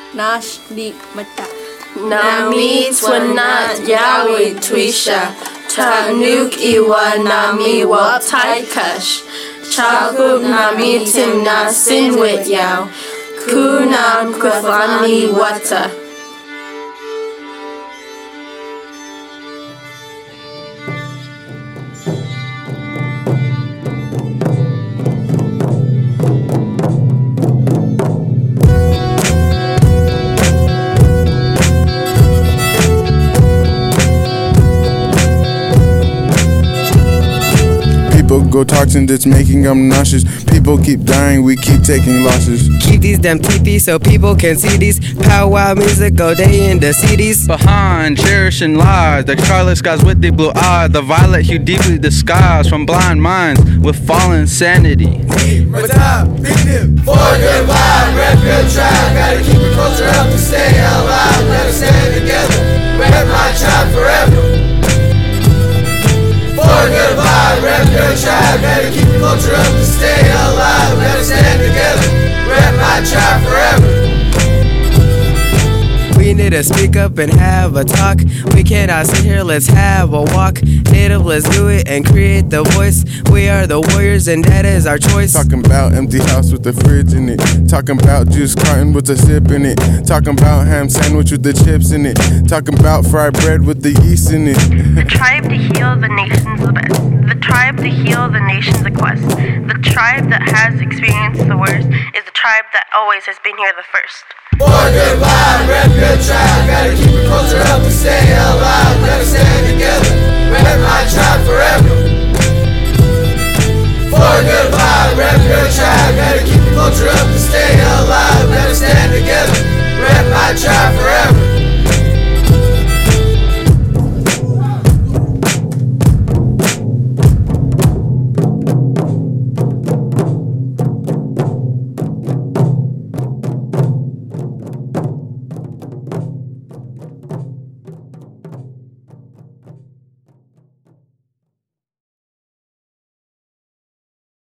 Nash Li Mata. Nami Twana Yawi Twisha Tanuk Iwa Nami Wap Taikash Chakub Nami Timna Sinwit Yao Kunam Kuthani Wata. People go toxin that's making them nauseous. People keep dying, we keep taking losses. Keep these damn teepees so people can see these powwow music go day in the CDs. Behind cherishing lies, the scarlet skies with the blue eyes, the violet hue deeply disguised from blind minds with fallen sanity. For good vibe, rep your tribe, gotta keep your culture up to stay alive. Gotta stand together, rep my tribe forever. For good vibe, rep your tribe, gotta keep your culture up to stay alive. Gotta stand together, rep my tribe forever. We need to speak up and have a talk. We cannot sit here, let's have a walk. Native, let's do it and create the voice. We are the warriors and that is our choice. Talking about empty house with the fridge in it. Talking about juice carton with a sip in it. Talking about ham sandwich with the chips in it. Talking about fried bread with the yeast in it. The tribe to heal the nation's the best. The tribe to heal the nation's a quest. The tribe that has experienced the worst is the tribe that always has been here the first. For good vibe, rep your tribe, gotta keep your culture up to stay alive. Gotta stand together, rep my tribe forever.